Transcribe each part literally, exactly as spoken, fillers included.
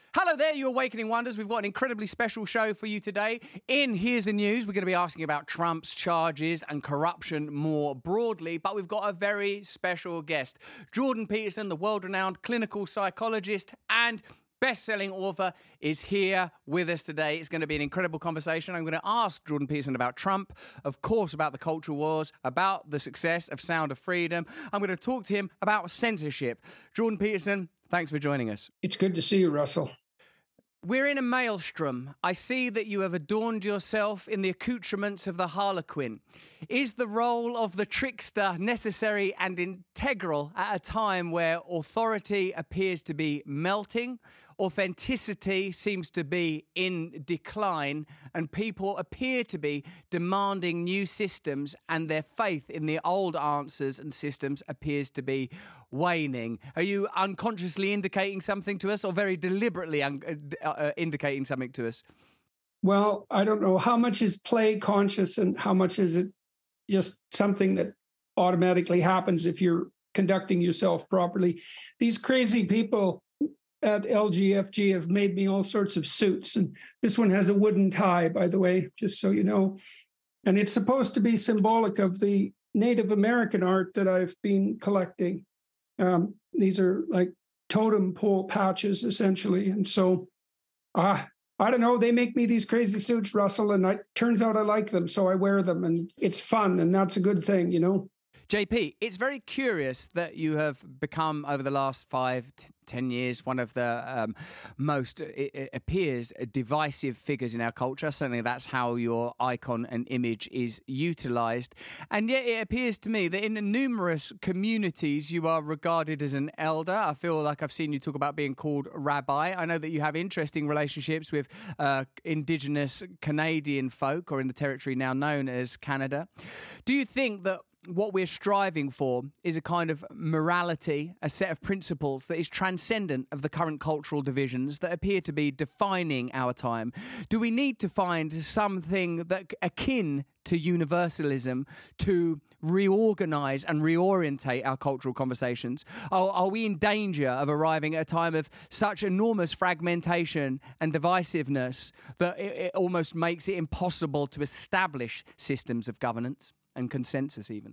Hello there, you Awakening Wonders. We've got an incredibly special show for you today. In Here's the News, we're going to be asking about Trump's charges and corruption more broadly, but we've got a very special guest. Jordan Peterson, the world-renowned clinical psychologist and best-selling author, is here with us today. It's going to be an incredible conversation. I'm going to ask Jordan Peterson about Trump, of course, about the culture wars, about the success of Sound of Freedom. I'm going to talk to him about censorship. Jordan Peterson, thanks for joining us. It's good to see you, Russell. We're in a maelstrom. I see that you have adorned yourself in the accoutrements of the harlequin. Is the role of the trickster necessary and integral at a time where authority appears to be melting, authenticity seems to be in decline, and people appear to be demanding new systems, and their faith in the old answers and systems appears to be waning? Are you unconsciously indicating something to us, or very deliberately un- uh, uh, indicating something to us? Well, I don't know how much is play conscious and how much is it just something that automatically happens if you're conducting yourself properly. These crazy people at L G F G have made me all sorts of suits. And this one has a wooden tie, by the way, just so you know. And it's supposed to be symbolic of the Native American art that I've been collecting. Um, these are like totem pole patches, essentially. And so, uh, I don't know, they make me these crazy suits, Russell, and it turns out I like them, so I wear them, and it's fun, and that's a good thing, you know? J P, it's very curious that you have become, over the last five, t- ten years, one of the um, most, it, it appears, divisive figures in our culture. Certainly that's how your icon and image is utilised. And yet it appears to me that in numerous communities you are regarded as an elder. I feel like I've seen you talk about being called rabbi. I know that you have interesting relationships with uh, Indigenous Canadian folk, or in the territory now known as Canada. Do you think that what we're striving for is a kind of morality, a set of principles that is transcendent of the current cultural divisions that appear to be defining our time? Do we need to find something that akin to universalism to reorganize and reorientate our cultural conversations? Are, are we in danger of arriving at a time of such enormous fragmentation and divisiveness that it, it almost makes it impossible to establish systems of governance and consensus even?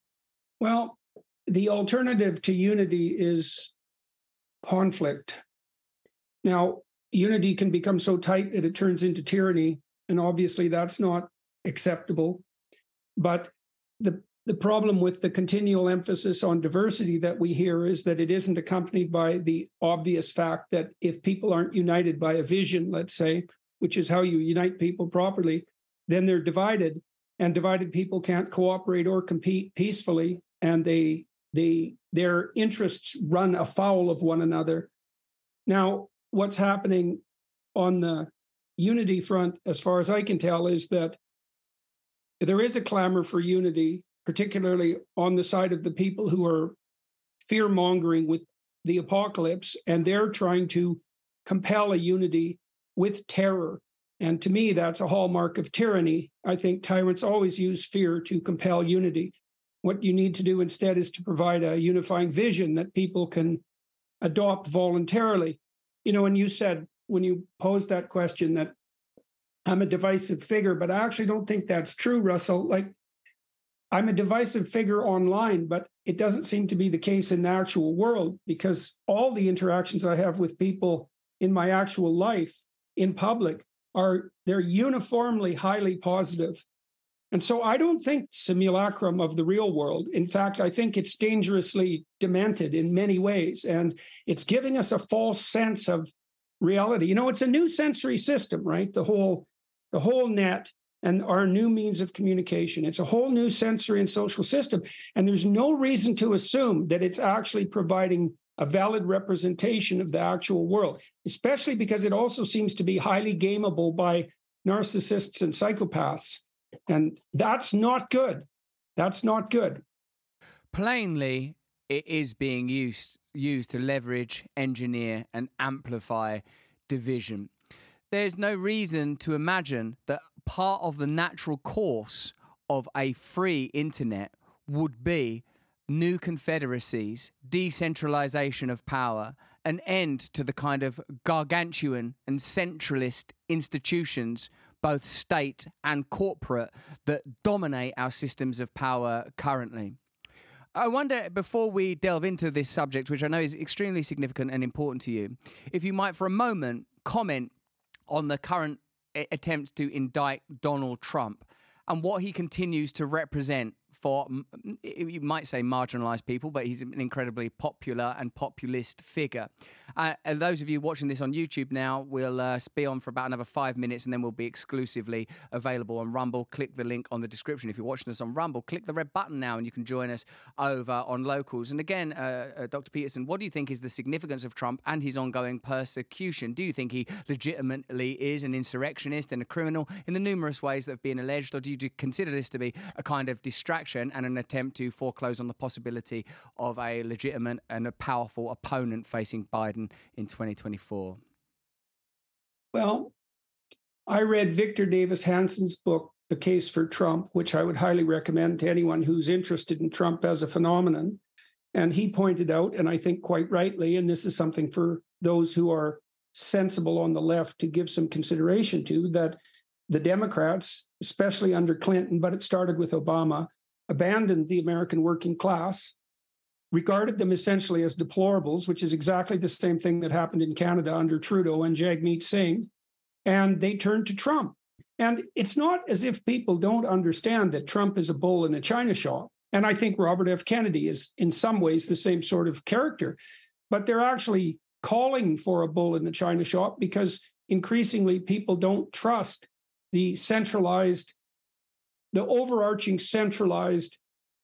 Well, the alternative to unity is conflict. Now, unity can become so tight that it turns into tyranny, and obviously that's not acceptable. But the, the problem with the continual emphasis on diversity that we hear is that it isn't accompanied by the obvious fact that if people aren't united by a vision, let's say, which is how you unite people properly, then they're divided. And divided people can't cooperate or compete peacefully, and they they their interests run afoul of one another. Now, what's happening on the unity front, as far as I can tell, is that there is a clamor for unity, particularly on the side of the people who are fear-mongering with the apocalypse, and they're trying to compel a unity with terror. And to me, that's a hallmark of tyranny. I think tyrants always use fear to compel unity. What you need to do instead is to provide a unifying vision that people can adopt voluntarily. You know, and you said when you posed that question that I'm a divisive figure, but I actually don't think that's true, Russell. Like, I'm a divisive figure online, but it doesn't seem to be the case in the actual world, because all the interactions I have with people in my actual life in public are they're uniformly highly positive. And so I don't think simulacrum of the real world. In fact, I think it's dangerously demented in many ways, and it's giving us a false sense of reality. You know, it's a new sensory system, right? The whole, the whole net and our new means of communication. It's a whole new sensory and social system. And there's no reason to assume that it's actually providing a valid representation of the actual world, especially because it also seems to be highly gameable by narcissists and psychopaths. And that's not good. That's not good. Plainly, it is being used used to leverage, engineer, and amplify division. There's no reason to imagine that part of the natural course of a free internet would be new confederacies, decentralization of power, an end to the kind of gargantuan and centralist institutions, both state and corporate, that dominate our systems of power currently. I wonder, before we delve into this subject, which I know is extremely significant and important to you, if you might for a moment comment on the current attempt to indict Donald Trump and what he continues to represent for, you might say, marginalized people, but he's an incredibly popular and populist figure. Uh, and those of you watching this on YouTube now will uh, be on for about another five minutes, and then we'll be exclusively available on Rumble. Click the link on the description. If you're watching us on Rumble, click the red button now, and you can join us over on Locals. And again, uh, uh, Doctor Peterson, what do you think is the significance of Trump and his ongoing persecution? Do you think he legitimately is an insurrectionist and a criminal in the numerous ways that have been alleged, or do you consider this to be a kind of distraction and an attempt to foreclose on the possibility of a legitimate and a powerful opponent facing Biden in twenty twenty-four? Well, I read Victor Davis Hanson's book, The Case for Trump, which I would highly recommend to anyone who's interested in Trump as a phenomenon. And he pointed out, and I think quite rightly, and this is something for those who are sensible on the left to give some consideration to, that the Democrats, especially under Clinton, but it started with Obama, abandoned the American working class, regarded them essentially as deplorables, which is exactly the same thing that happened in Canada under Trudeau and Jagmeet Singh, and they turned to Trump. And it's not as if people don't understand that Trump is a bull in a china shop. And I think Robert F. Kennedy is in some ways the same sort of character, but they're actually calling for a bull in the china shop because increasingly people don't trust the centralized the overarching centralized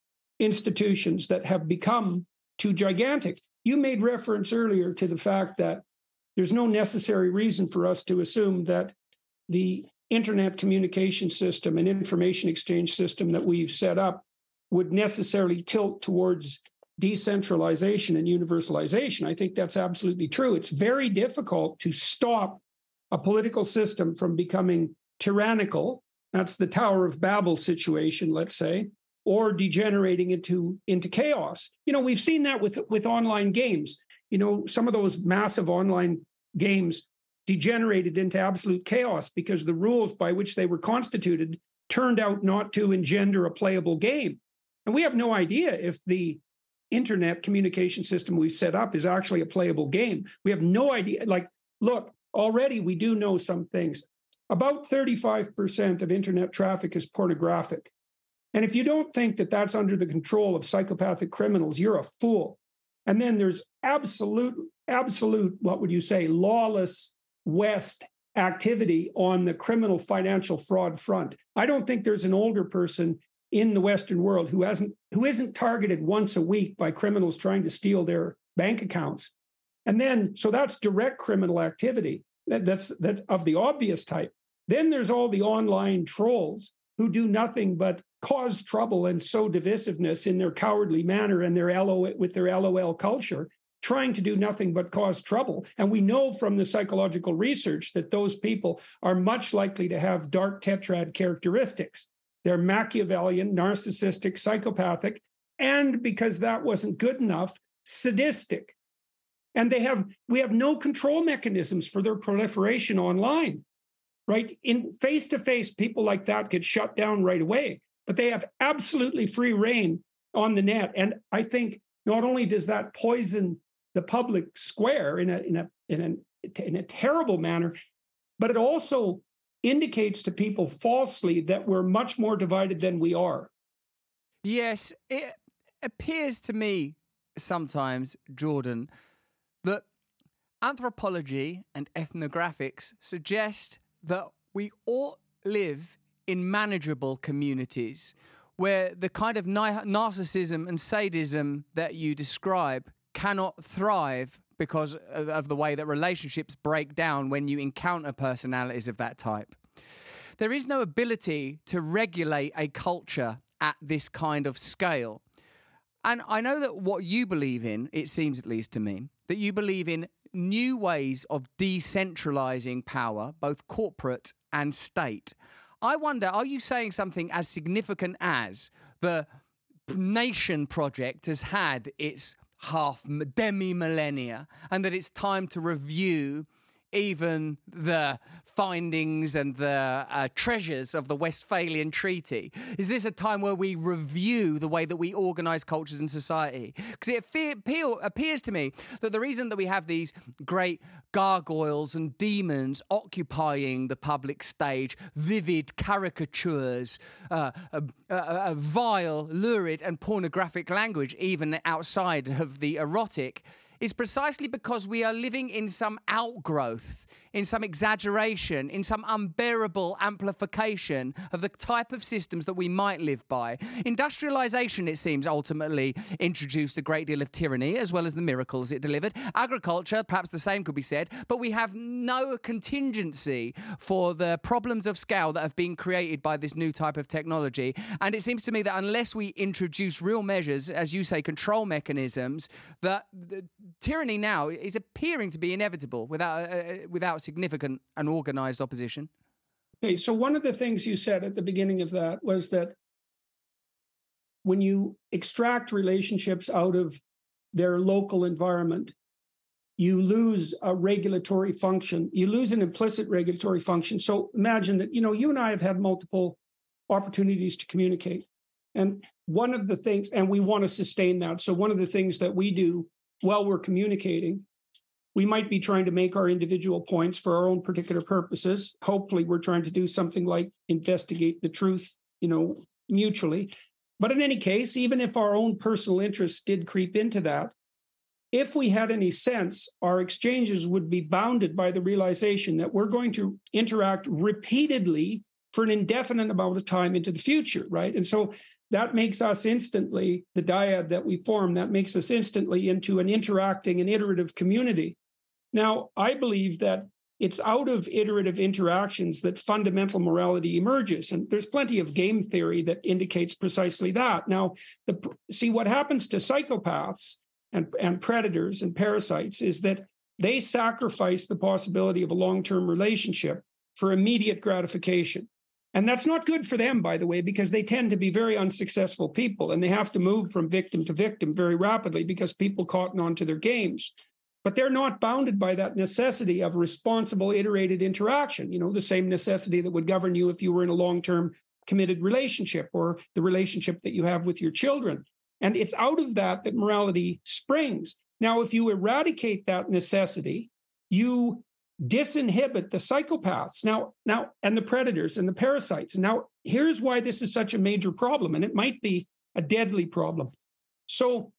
institutions that have become too gigantic. You made reference earlier to the fact that there's no necessary reason for us to assume that the internet communication system and information exchange system that we've set up would necessarily tilt towards decentralization and universalization. I think that's absolutely true. It's very difficult to stop a political system from becoming tyrannical. That's the Tower of Babel situation, let's say, or degenerating into, into chaos. You know, we've seen that with, with online games. You know, some of those massive online games degenerated into absolute chaos because the rules by which they were constituted turned out not to engender a playable game. And we have no idea if the internet communication system we've set up is actually a playable game. We have no idea. Like, look, already we do know some things. About thirty-five percent of internet traffic is pornographic. And if you don't think that that's under the control of psychopathic criminals, you're a fool. And then there's absolute, absolute, what would you say, lawless West activity on the criminal financial fraud front. I don't think there's an older person in the Western world who hasn't, who isn't targeted once a week by criminals trying to steal their bank accounts. And then, so that's direct criminal activity. That, that's that of the obvious type. Then there's all the online trolls who do nothing but cause trouble and sow divisiveness in their cowardly manner and their L O L with their L O L culture, trying to do nothing but cause trouble. And we know from the psychological research that those people are much likely to have dark tetrad characteristics. They're Machiavellian, narcissistic, psychopathic, and because that wasn't good enough, sadistic. And they have, we have no control mechanisms for their proliferation online, right? In face-to-face, people like that get shut down right away, but they have absolutely free reign on the net. And I think not only does that poison the public square in a, in a, in a, in a terrible manner, but it also indicates to people falsely that we're much more divided than we are. Yes, it appears to me sometimes, Jordan, that anthropology and ethnographics suggest that we all live in manageable communities where the kind of na- narcissism and sadism that you describe cannot thrive because of, of the way that relationships break down when you encounter personalities of that type. There is no ability to regulate a culture at this kind of scale. And I know that what you believe in, it seems at least to me, that you believe in new ways of decentralizing power, both corporate and state. I wonder, are you saying something as significant as the Nation Project has had its half demi-millennia, and that it's time to review even the findings and the uh, treasures of the Westphalian Treaty? Is this a time where we review the way that we organize cultures and society? Because it fe- appeal, appears to me that the reason that we have these great gargoyles and demons occupying the public stage, vivid caricatures, uh, a, a, a vile, lurid and pornographic language, even outside of the erotic, is precisely because we are living in some outgrowth, in some exaggeration, in some unbearable amplification of the type of systems that we might live by. Industrialization, it seems, ultimately introduced a great deal of tyranny, as well as the miracles it delivered. Agriculture, perhaps the same could be said, but we have no contingency for the problems of scale that have been created by this new type of technology. And it seems to me that unless we introduce real measures, as you say, control mechanisms, that the tyranny now is appearing to be inevitable without uh, without significant and organized opposition. Okay, so one of the things you said at the beginning of that was that when you extract relationships out of their local environment, you lose a regulatory function. You lose an implicit regulatory function. So imagine that, you know, you and I have had multiple opportunities to communicate. And one of the things, and we want to sustain that. So one of the things that we do while we're communicating, we might be trying to make our individual points for our own particular purposes. Hopefully, we're trying to do something like investigate the truth, you know, mutually. But in any case, even if our own personal interests did creep into that, if we had any sense, our exchanges would be bounded by the realization that we're going to interact repeatedly for an indefinite amount of time into the future, right? And so that makes us instantly, the dyad that we form, that makes us instantly into an interacting and iterative community. Now, I believe that it's out of iterative interactions that fundamental morality emerges. And there's plenty of game theory that indicates precisely that. Now, the, see, what happens to psychopaths and, and predators and parasites is that they sacrifice the possibility of a long-term relationship for immediate gratification. And that's not good for them, by the way, because they tend to be very unsuccessful people, and they have to move from victim to victim very rapidly because people cotton on to their games. But they're not bounded by that necessity of responsible, iterated interaction, you know, the same necessity that would govern you if you were in a long-term committed relationship or the relationship that you have with your children. And it's out of that that morality springs. Now, if you eradicate that necessity, you disinhibit the psychopaths now, now, and the predators and the parasites. Now, here's why this is such a major problem, and it might be a deadly problem. So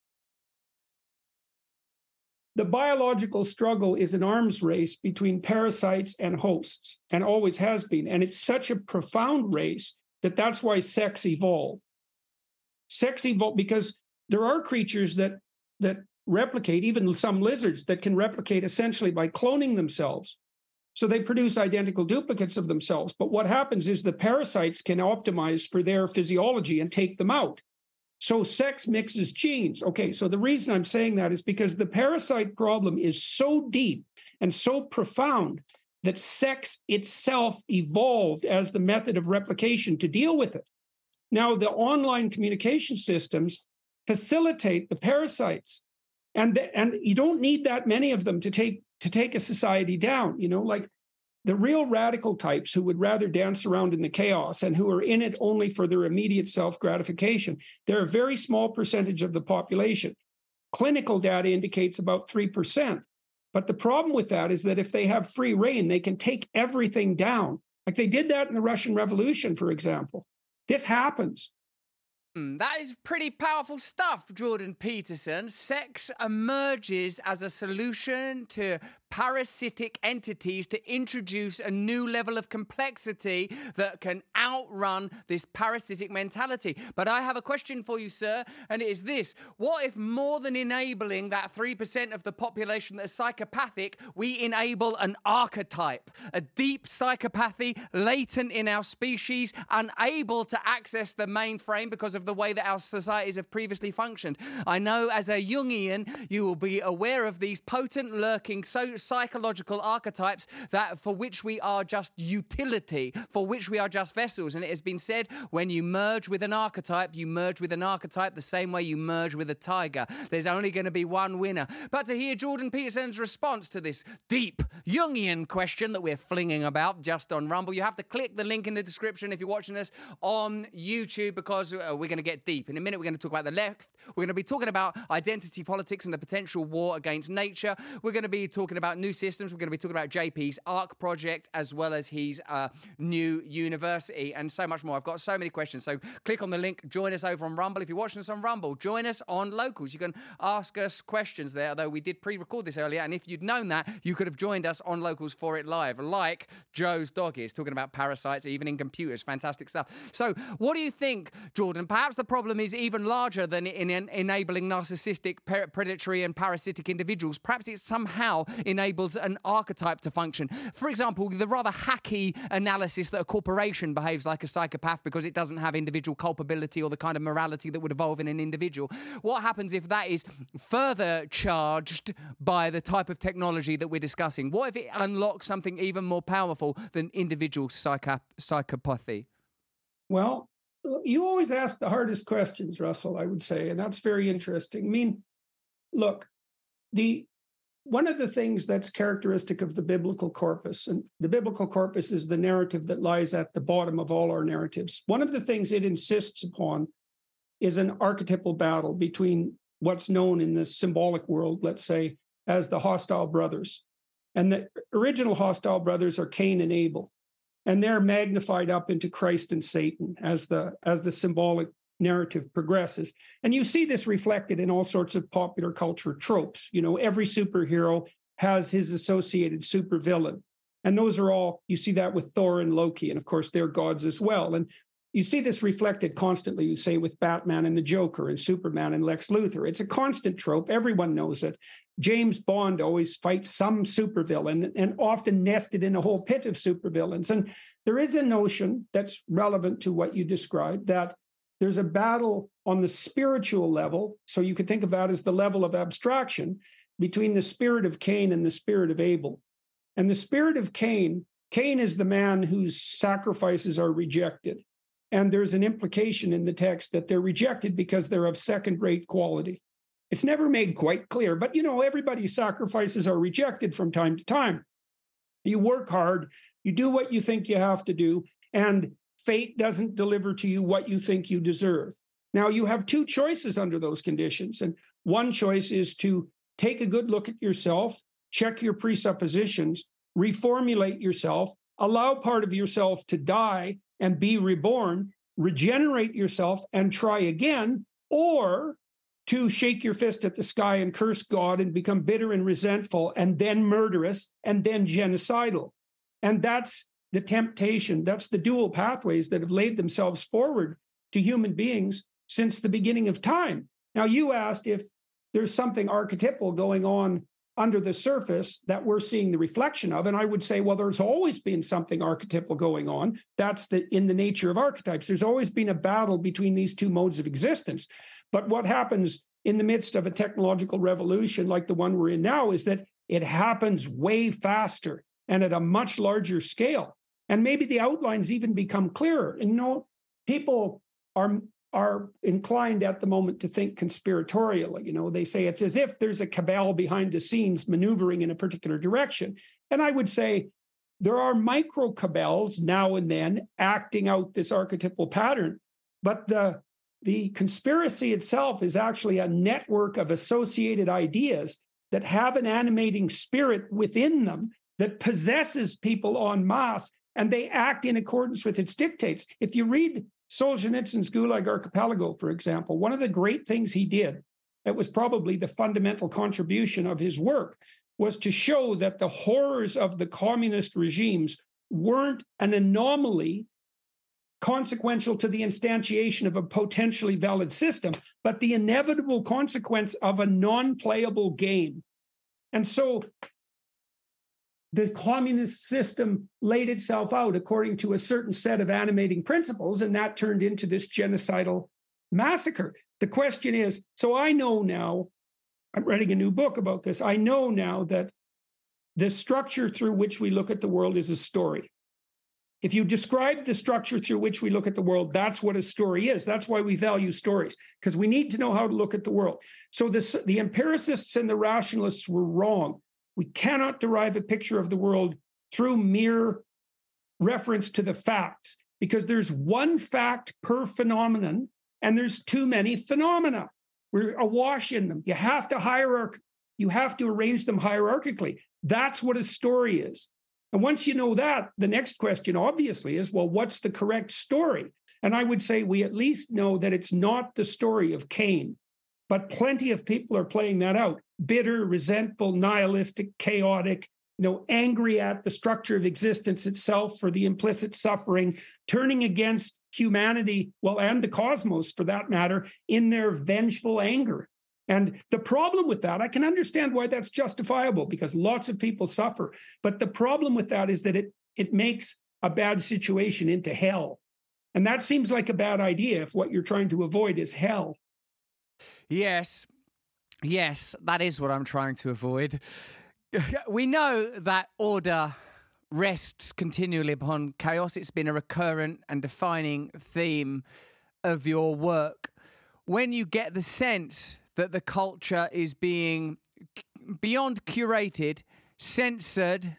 the biological struggle is an arms race between parasites and hosts, and always has been. And it's such a profound race that that's why sex evolved. Sex evolved because there are creatures that that replicate, even some lizards that can replicate essentially by cloning themselves. So they produce identical duplicates of themselves. But what happens is the parasites can optimize for their physiology and take them out. So sex mixes genes. Okay, so the reason I'm saying that is because the parasite problem is so deep and so profound that sex itself evolved as the method of replication to deal with it. Now, the online communication systems facilitate the parasites. And, the, and you don't need that many of them to take to take a society down, you know, like the real radical types who would rather dance around in the chaos and who are in it only for their immediate self-gratification. They're a very small percentage of the population. Clinical data indicates about three percent. But the problem with that is that if they have free rein, they can take everything down. Like they did that in the Russian Revolution, for example. This happens. That is pretty powerful stuff, Jordan Peterson. Sex emerges as a solution to parasitic entities to introduce a new level of complexity that can outrun this parasitic mentality. But I have a question for you, sir, and it is this. What if more than enabling that three percent of the population that is psychopathic, we enable an archetype, a deep psychopathy latent in our species, unable to access the mainframe because of the way that our societies have previously functioned? I know as a Jungian, you will be aware of these potent lurking so psychological archetypes that for which we are just utility, for which we are just vessels. And it has been said, when you merge with an archetype, you merge with an archetype the same way you merge with a tiger. There's only going to be one winner. But to hear Jordan Peterson's response to this deep Jungian question that we're flinging about just on Rumble, you have to click the link in the description if you're watching us on YouTube, because uh, we're going to get deep. In a minute, we're going to talk about the left. We're going to be talking about identity politics and the potential war against nature. We're going to be talking about new systems. We're going to be talking about J P's ARC project, as well as his uh, new university, and so much more. I've got so many questions. So click on the link. Join us over on Rumble. If you're watching us on Rumble, join us on Locals. You can ask us questions there, although we did pre-record this earlier. And if you'd known that, you could have joined us on Locals for it live, like Joe's dog is, talking about parasites, even in computers. Fantastic stuff. So what do you think, Jordan? Perhaps the problem is even larger than in, in enabling narcissistic, predatory and parasitic individuals. Perhaps it somehow enables an archetype to function. For example, the rather hacky analysis that a corporation behaves like a psychopath because it doesn't have individual culpability or the kind of morality that would evolve in an individual. What happens if that is further charged by the type of technology that we're discussing? What if it unlocks something even more powerful than individual psycho- psychopathy? Well, you always ask the hardest questions, Russell, I would say, and that's very interesting. I mean, look, the one of the things that's characteristic of the biblical corpus, and the biblical corpus is the narrative that lies at the bottom of all our narratives. One of the things it insists upon is an archetypal battle between what's known in the symbolic world, let's say, as the hostile brothers. And the original hostile brothers are Cain and Abel. And they're magnified up into Christ and Satan as the as the symbolic narrative progresses. And you see this reflected in all sorts of popular culture tropes. You know, every superhero has his associated supervillain. And those are all, you see that with Thor and Loki, and of course they're gods as well. And you see this reflected constantly, you say, with Batman and the Joker and Superman and Lex Luthor. It's a constant trope. Everyone knows it. James Bond always fights some supervillain, and often nested in a whole pit of supervillains. And there is a notion that's relevant to what you described, that there's a battle on the spiritual level. So you could think of that as the level of abstraction between the spirit of Cain and the spirit of Abel. And the spirit of Cain, Cain is the man whose sacrifices are rejected. And there's an implication in the text that they're rejected because they're of second-rate quality. It's never made quite clear, but you know, everybody's sacrifices are rejected from time to time. You work hard, you do what you think you have to do, and fate doesn't deliver to you what you think you deserve. Now, you have two choices under those conditions. And one choice is to take a good look at yourself, check your presuppositions, reformulate yourself, allow part of yourself to die and be reborn, regenerate yourself and try again, or to shake your fist at the sky and curse God and become bitter and resentful and then murderous and then genocidal. And that's the temptation. That's the dual pathways that have laid themselves forward to human beings since the beginning of time. Now, you asked if there's something archetypal going on under the surface that we're seeing the reflection of. And I would say, well, there's always been something archetypal going on. That's the in the nature of archetypes. There's always been a battle between these two modes of existence. But what happens in the midst of a technological revolution like the one we're in now is that it happens way faster and at a much larger scale. And maybe the outlines even become clearer. And you know, people are are inclined at the moment to think conspiratorially. You know, they say it's as if there's a cabal behind the scenes maneuvering in a particular direction. And I would say there are micro cabals now and then acting out this archetypal pattern, but the, the conspiracy itself is actually a network of associated ideas that have an animating spirit within them that possesses people en masse, and they act in accordance with its dictates. If you read Solzhenitsyn's Gulag Archipelago, for example, one of the great things he did, that was probably the fundamental contribution of his work, was to show that the horrors of the communist regimes weren't an anomaly consequential to the instantiation of a potentially valid system, but the inevitable consequence of a non-playable game. And so the communist system laid itself out according to a certain set of animating principles, and that turned into this genocidal massacre. The question is, so I know now, I'm writing a new book about this, I know now that the structure through which we look at the world is a story. If you describe the structure through which we look at the world, that's what a story is. That's why we value stories, because we need to know how to look at the world. So this, the empiricists and the rationalists were wrong. We cannot derive a picture of the world through mere reference to the facts, because there's one fact per phenomenon, and there's too many phenomena. We're awash in them. You have to hierarch- you have to arrange them hierarchically. That's what a story is. And once you know that, the next question obviously is, well, what's the correct story? And I would say we at least know that it's not the story of Cain, but plenty of people are playing that out. Bitter, resentful, nihilistic, chaotic, you know, angry at the structure of existence itself for the implicit suffering, turning against humanity, well, and the cosmos for that matter, in their vengeful anger. And the problem with that, I can understand why that's justifiable, because lots of people suffer. But the problem with that is that it, it makes a bad situation into hell. And that seems like a bad idea if what you're trying to avoid is hell. Yes. Yes, that is what I'm trying to avoid. We know that order rests continually upon chaos. It's been a recurrent and defining theme of your work. When you get the sense that the culture is being beyond curated, censored,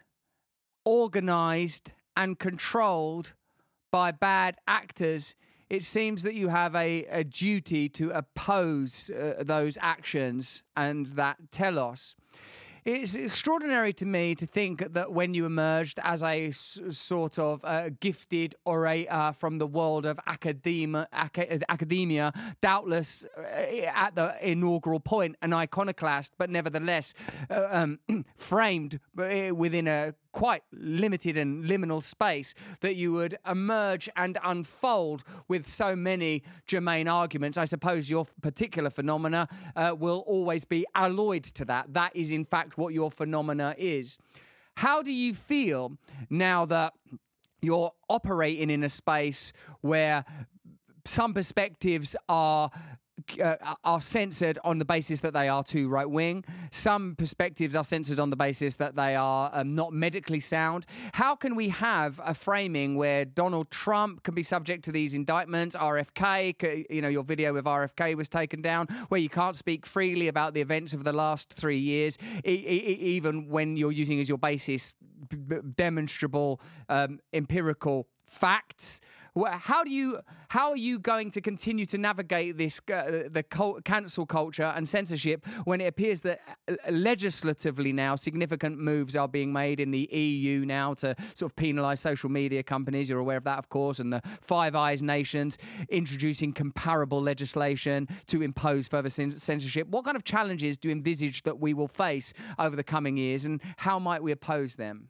organized, and controlled by bad actors, it seems that you have a, a duty to oppose uh, those actions and that telos. It's extraordinary to me to think that when you emerged as a s- sort of uh, gifted orator from the world of academia, ac- academia, doubtless uh, at the inaugural point, an iconoclast, but nevertheless uh, um, framed within a quite limited and liminal space, that you would emerge and unfold with so many germane arguments. I suppose your particular phenomena uh, will always be alloyed to that. That is, in fact, what your phenomena is. How do you feel now that you're operating in a space where some perspectives are Uh, are censored on the basis that they are too right-wing? Some perspectives are censored on the basis that they are um, not medically sound. How can we have a framing where Donald Trump can be subject to these indictments, R F K, you know, your video with R F K was taken down, where you can't speak freely about the events of the last three years, e- e- even when you're using as your basis b- demonstrable um, empirical facts? How do you? How are you going to continue to navigate this uh, the cult, cancel culture and censorship when it appears that uh, legislatively now significant moves are being made in the E U now to sort of penalise social media companies? You're aware of that, of course, and the Five Eyes nations introducing comparable legislation to impose further censorship. What kind of challenges do you envisage that we will face over the coming years, and how might we oppose them?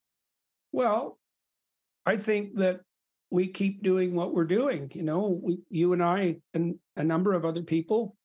Well, I think that we keep doing what we're doing. You know, we, you and I and a number of other people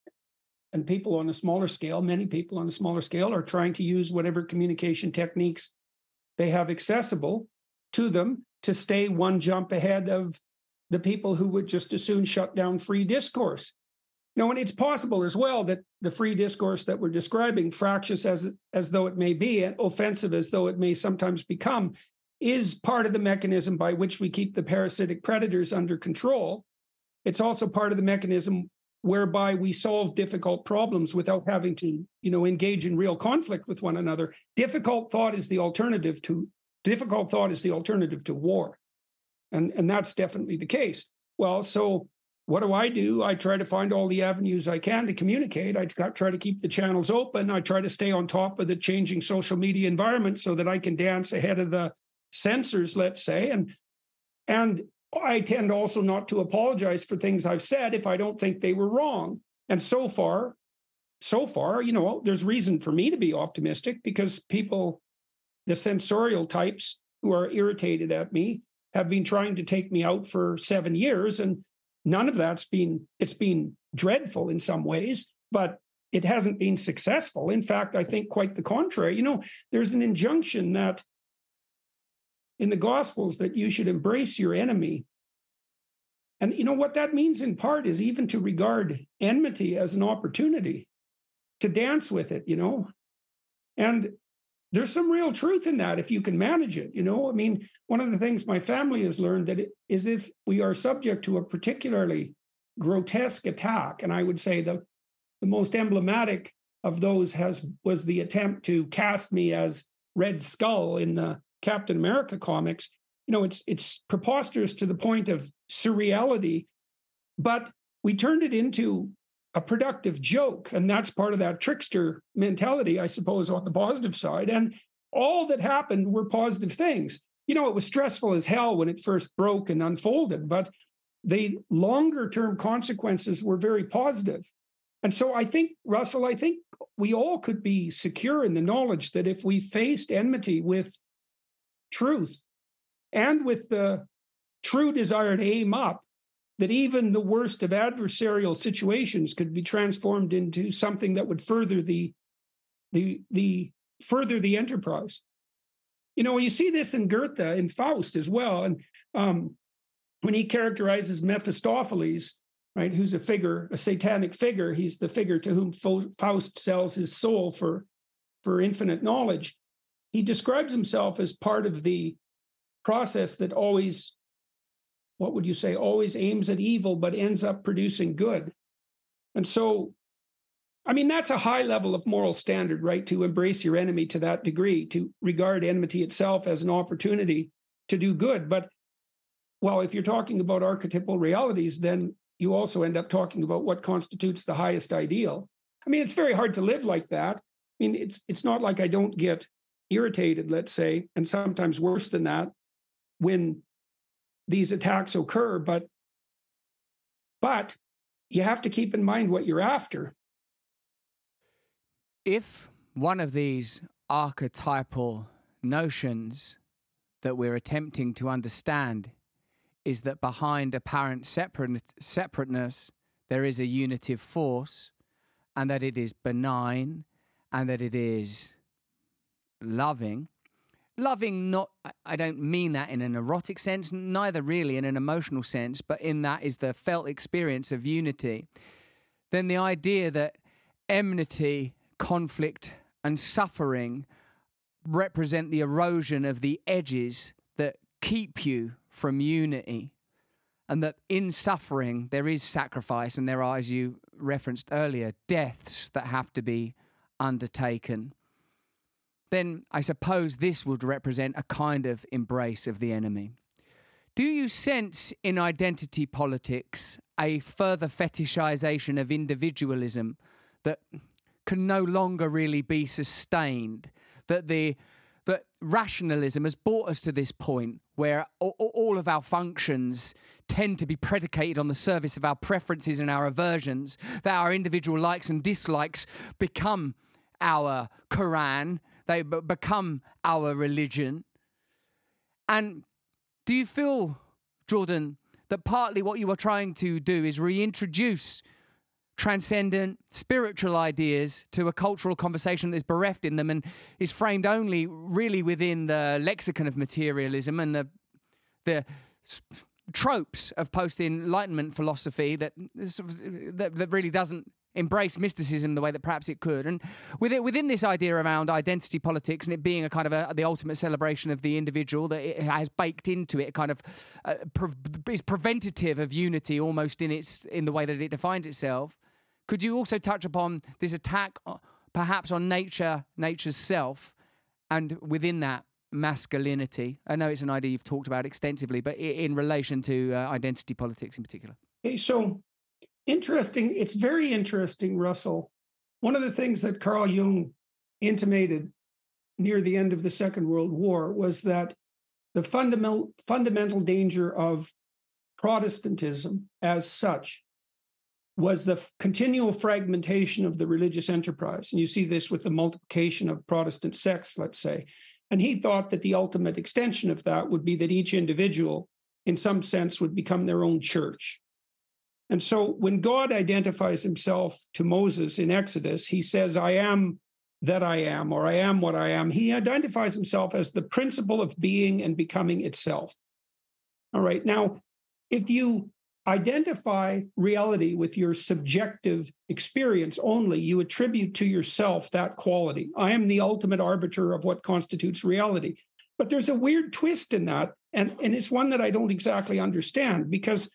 and people on a smaller scale, many people on a smaller scale are trying to use whatever communication techniques they have accessible to them to stay one jump ahead of the people who would just as soon shut down free discourse. Now, and it's possible as well that the free discourse that we're describing, fractious as, as though it may be, and offensive as though it may sometimes become, is part of the mechanism by which we keep the parasitic predators under control. It's also part of the mechanism whereby we solve difficult problems without having to, you know, engage in real conflict with one another. Difficult thought is the alternative to difficult thought is the alternative to war. And, and that's definitely the case. Well, so what do I do? I try to find all the avenues I can to communicate. I try to keep the channels open. I try to stay on top of the changing social media environment so that I can dance ahead of the censors, let's say, and and I tend also not to apologize for things I've said if I don't think they were wrong. And so far, so far, you know, there's reason for me to be optimistic, because people, the censorial types who are irritated at me, have been trying to take me out for seven years, and none of that's been, it's been dreadful in some ways, but it hasn't been successful. In fact, I think quite the contrary. You know, there's an injunction that in the Gospels that you should embrace your enemy. And you know what that means in part is even to regard enmity as an opportunity, to dance with it, you know. And there's some real truth in that if you can manage it. You know, I mean, one of the things my family has learned that it, is if we are subject to a particularly grotesque attack, and I would say the, the most emblematic of those has was the attempt to cast me as Red Skull in the Captain America comics. You know, it's it's preposterous to the point of surreality, but we turned it into a productive joke. And that's part of that trickster mentality, I suppose, on the positive side. And all that happened were positive things. You know, it was stressful as hell when it first broke and unfolded, but the longer term consequences were very positive. And so I think, Russell, I think we all could be secure in the knowledge that if we faced enmity with truth and with the true desire to aim up, that even the worst of adversarial situations could be transformed into something that would further the, the, the further the enterprise. You know, you see this in Goethe, in Faust as well. And um, when he characterizes Mephistopheles, right, who's a figure, a satanic figure, he's the figure to whom Faust sells his soul for, for infinite knowledge. He describes himself as part of the process that always, what would you say, always aims at evil, but ends up producing good. And so, I mean, that's a high level of moral standard, right? To embrace your enemy to that degree, to regard enmity itself as an opportunity to do good. But, well, if you're talking about archetypal realities, then you also end up talking about what constitutes the highest ideal. I mean, it's very hard to live like that. I mean, it's it's not like I don't get irritated, let's say, and sometimes worse than that, when these attacks occur, but but you have to keep in mind what you're after. If one of these archetypal notions that we're attempting to understand is that behind apparent separate, separateness there is a unitive force, and that it is benign, and that it is loving, Loving, not, I don't mean that in an erotic sense, neither really in an emotional sense, but in that is the felt experience of unity. Then the idea that enmity, conflict, and suffering represent the erosion of the edges that keep you from unity. And that in suffering there is sacrifice, and there are, as you referenced earlier, deaths that have to be undertaken. Then I suppose this would represent a kind of embrace of the enemy. Do you sense in identity politics a further fetishization of individualism that can no longer really be sustained? That the that rationalism has brought us to this point where all of our functions tend to be predicated on the service of our preferences and our aversions, that our individual likes and dislikes become our Quran, they b- become our religion. And do you feel, Jordan, that partly what you are trying to do is reintroduce transcendent spiritual ideas to a cultural conversation that is bereft in them and is framed only really within the lexicon of materialism and the the tropes of post-Enlightenment philosophy that that, that really doesn't embrace mysticism the way that perhaps it could? And within, within this idea around identity politics and it being a kind of a, the ultimate celebration of the individual, that it has baked into it kind of uh, pre- is preventative of unity almost in its in the way that it defines itself. Could you also touch upon this attack perhaps on nature, nature's self, and within that masculinity? I know it's an idea you've talked about extensively, but in relation to uh, identity politics in particular. Okay, so interesting. It's very interesting, Russell. One of the things that Carl Jung intimated near the end of the Second World War was that the fundamental fundamental danger of Protestantism as such was the continual fragmentation of the religious enterprise. And you see this with the multiplication of Protestant sects, let's say. And he thought that the ultimate extension of that would be that each individual, in some sense, would become their own church. And so when God identifies himself to Moses in Exodus, he says, I am that I am, or I am what I am. He identifies himself as the principle of being and becoming itself. All right. Now, if you identify reality with your subjective experience only. You attribute to yourself that quality. I am the ultimate arbiter of what constitutes reality. But there's a weird twist in that, and, and it's one that I don't exactly understand, because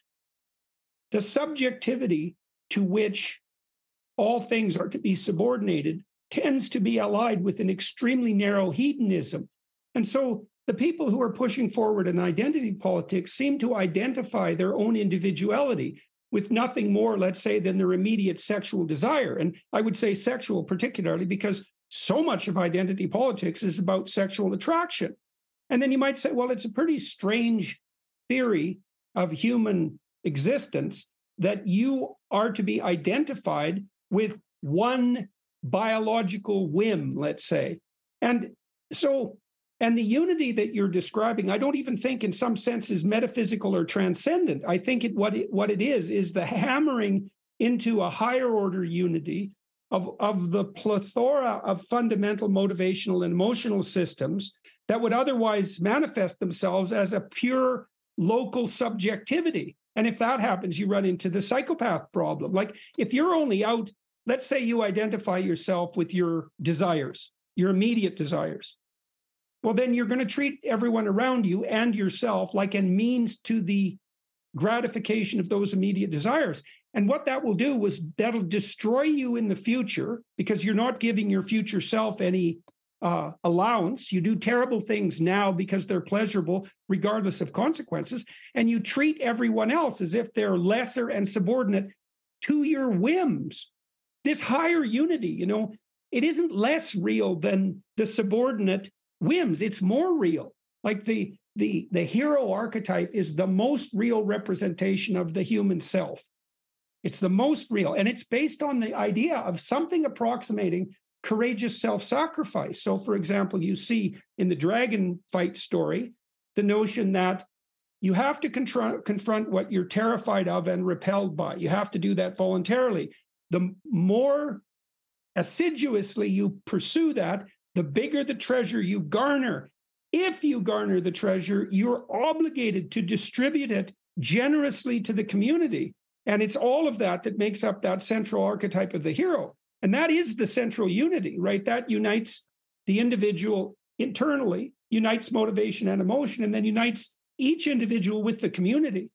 the subjectivity to which all things are to be subordinated tends to be allied with an extremely narrow hedonism. And so the people who are pushing forward an identity politics seem to identify their own individuality with nothing more, let's say, than their immediate sexual desire. And I would say sexual particularly because so much of identity politics is about sexual attraction. And then you might say, well, it's a pretty strange theory of human existence that you are to be identified with one biological whim, let's say. And so, and the unity that you're describing, I don't even think in some sense is metaphysical or transcendent. I think it, what, it, what it is, is the hammering into a higher order unity of, of the plethora of fundamental motivational and emotional systems that would otherwise manifest themselves as a pure local subjectivity. And if that happens, you run into the psychopath problem. Like if you're only out, let's say you identify yourself with your desires, your immediate desires. Well, then you're going to treat everyone around you and yourself like a means to the gratification of those immediate desires. And what that will do is that'll destroy you in the future because you're not giving your future self any uh, allowance. You do terrible things now because they're pleasurable, regardless of consequences. And you treat everyone else as if they're lesser and subordinate to your whims. This higher unity, you know, it isn't less real than the subordinate whims. It's more real. Like the, the, the hero archetype is the most real representation of the human self. It's the most real. And it's based on the idea of something approximating courageous self-sacrifice. So, for example, you see in the dragon fight story, the notion that you have to confront, confront what you're terrified of and repelled by. You have to do that voluntarily. The more assiduously you pursue that, the bigger the treasure you garner. If you garner the treasure, you're obligated to distribute it generously to the community. And it's all of that that makes up that central archetype of the hero. And that is the central unity, right? That unites the individual internally, unites motivation and emotion, and then unites each individual with the community.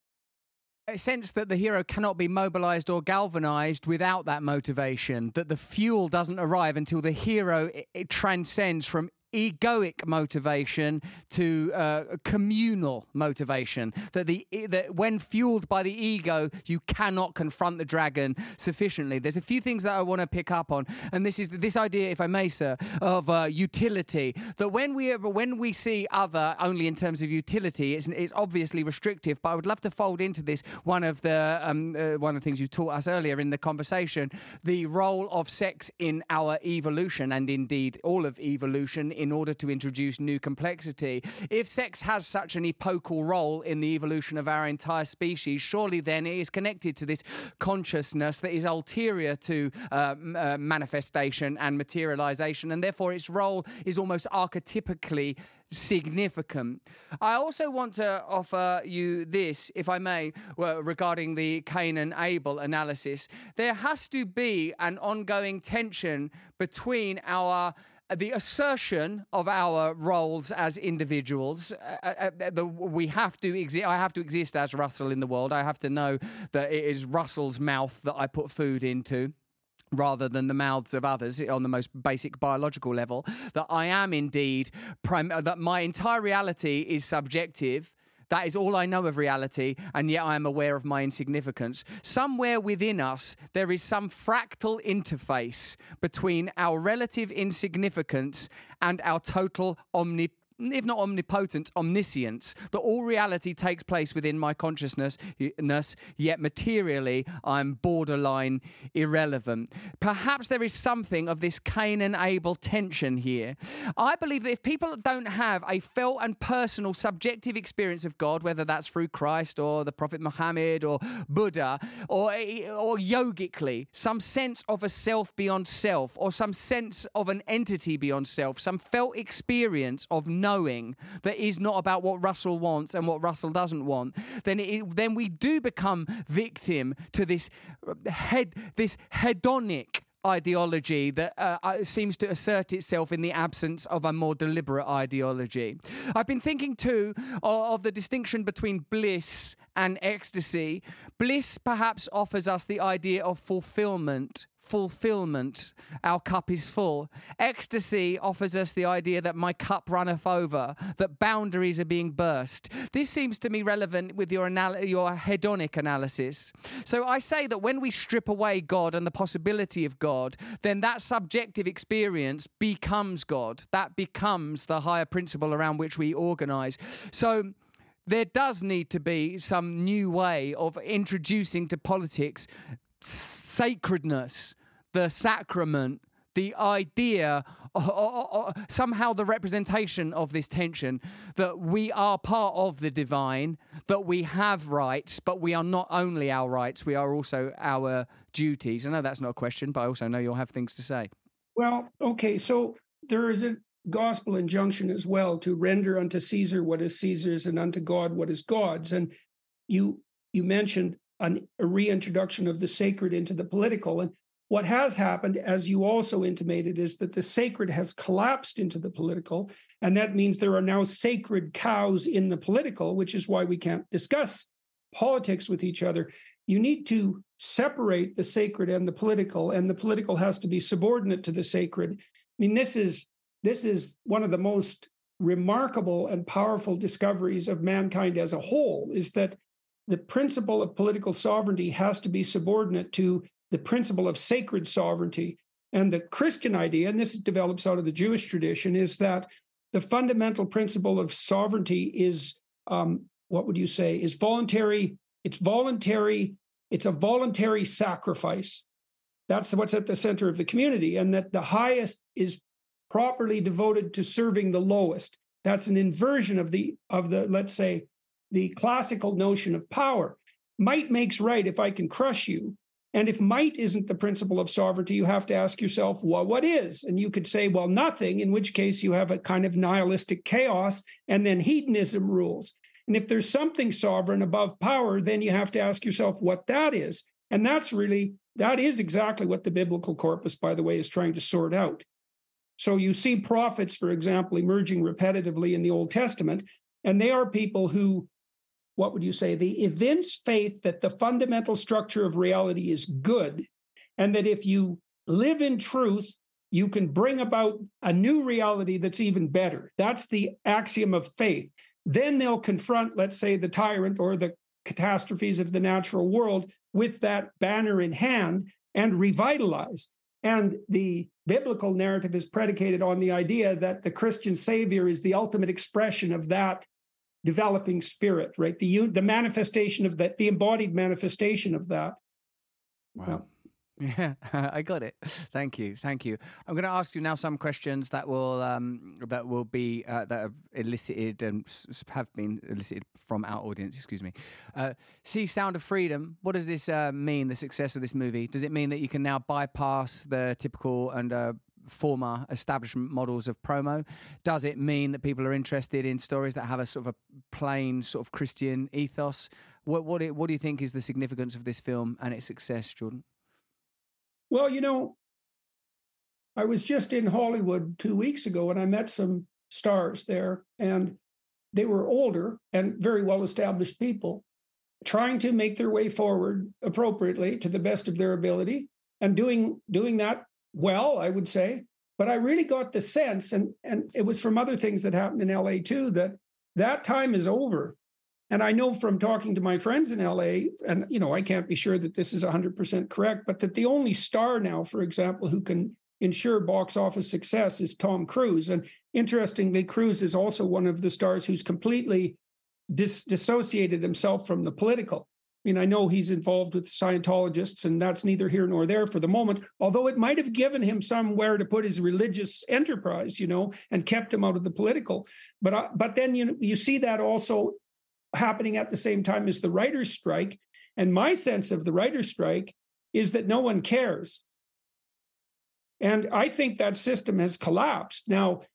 A sense that the hero cannot be mobilized or galvanized without that motivation, that the fuel doesn't arrive until the hero it, it transcends from egoic motivation to uh, communal motivation, that the that when fueled by the ego, you cannot confront the dragon sufficiently. There's a few things that I want to pick up on, and this is this idea, if I may, sir, of uh, utility. That when we when we see other only in terms of utility, it's it's obviously restrictive. But I would love to fold into this one of the um, uh, one of the things you taught us earlier in the conversation, the role of sex in our evolution, and indeed all of evolution, in order to introduce new complexity. If sex has such an epochal role in the evolution of our entire species, surely then it is connected to this consciousness that is ulterior to uh, uh, manifestation and materialization, and therefore its role is almost archetypically significant. I also want to offer you this, if I may, well, regarding the Cain and Abel analysis. There has to be an ongoing tension between our the assertion of our roles as individuals. Uh, uh, the, we have to exist. I have to exist as Russell in the world. I have to know that it is Russell's mouth that I put food into, rather than the mouths of others on the most basic biological level. That I am indeed, prim- that my entire reality is subjective. That is all I know of reality, and yet I am aware of my insignificance. Somewhere within us, there is some fractal interface between our relative insignificance and our total omnipotence, if not omnipotent, omniscience, that all reality takes place within my consciousness, yet materially I'm borderline irrelevant. Perhaps there is something of this Cain and Abel tension here. I believe that if people don't have a felt and personal subjective experience of God, whether that's through Christ or the Prophet Muhammad or Buddha, or, or yogically, some sense of a self beyond self, or some sense of an entity beyond self, some felt experience of knowing that is not about what Russell wants and what Russell doesn't want, then it, then we do become victim to this head this hedonic ideology that uh, seems to assert itself in the absence of a more deliberate ideology. I've been thinking too of, of the distinction between bliss and ecstasy. Bliss perhaps offers us the idea of fulfillment. Fulfillment, our cup is full. Ecstasy offers us the idea that my cup runneth over, that boundaries are being burst. This seems to me relevant with your anal- your hedonic analysis. So I say that when we strip away God and the possibility of God, then that subjective experience becomes God. That becomes the higher principle around which we organize. So there does need to be some new way of introducing to politics sacredness, the sacrament, the idea, or, or, or somehow the representation of this tension that we are part of the divine, that we have rights, but we are not only our rights, we are also our duties. I know that's not a question, but I also know you'll have things to say. Well, okay, so there is a gospel injunction as well to render unto Caesar what is Caesar's and unto God what is God's. And you you mentioned an, a reintroduction of the sacred into the political. And what has happened, as you also intimated, is that the sacred has collapsed into the political. And that means there are now sacred cows in the political, which is why we can't discuss politics with each other. You need to separate the sacred and the political, and the political has to be subordinate to the sacred. I mean, this is this is one of the most remarkable and powerful discoveries of mankind as a whole, is that the principle of political sovereignty has to be subordinate to the principle of sacred sovereignty. And the Christian idea, and this develops out of the Jewish tradition, is that the fundamental principle of sovereignty is, um, what would you say, is voluntary. It's voluntary. It's a voluntary sacrifice. That's what's at the center of the community, and that the highest is properly devoted to serving the lowest. That's an inversion of the, of the, let's say, the classical notion of power. Might makes right if I can crush you. And if might isn't the principle of sovereignty, you have to ask yourself, well, what is? And you could say, well, nothing, in which case you have a kind of nihilistic chaos, and then hedonism rules. And if there's something sovereign above power, then you have to ask yourself what that is. And that's really, that is exactly what the biblical corpus, by the way, is trying to sort out. So you see prophets, for example, emerging repetitively in the Old Testament, and they are people who, what would you say, they evince faith that the fundamental structure of reality is good, and that if you live in truth, you can bring about a new reality that's even better. That's the axiom of faith. Then they'll confront, let's say, the tyrant or the catastrophes of the natural world with that banner in hand and revitalize. And the biblical narrative is predicated on the idea that the Christian Savior is the ultimate expression of that developing spirit, right? The the manifestation of that, the embodied manifestation of that. Wow. Yeah, I got it. Thank you, thank you. I'm going to ask you now some questions that will um, that will be uh, that have elicited and have been elicited from our audience. Excuse me. Uh, see, Sound of Freedom. What does this uh, mean? The success of this movie? Does it mean that you can now bypass the typical and uh, former establishment models of promo? Does it mean that people are interested in stories that have a sort of a plain sort of Christian ethos? What what what do you think is the significance of this film and its success, Jordan? Well, you know, I was just in Hollywood two weeks ago and I met some stars there, and they were older and very well-established people trying to make their way forward appropriately to the best of their ability and doing doing that well, I would say. But I really got the sense, and, and it was from other things that happened in L A too, that that time is over. And I know from talking to my friends in L A, and, you know, I can't be sure that this is one hundred percent correct, but that the only star now, for example, who can ensure box office success is Tom Cruise. And interestingly, Cruise is also one of the stars who's completely dis- dissociated himself from the political. I mean, I know he's involved with Scientologists, and that's neither here nor there for the moment, although it might have given him somewhere to put his religious enterprise, you know, and kept him out of the political. But, uh, but then, you know, you see that also happening at the same time as the writer's strike. And my sense of the writer's strike is that no one cares. And I think that system has collapsed. Now,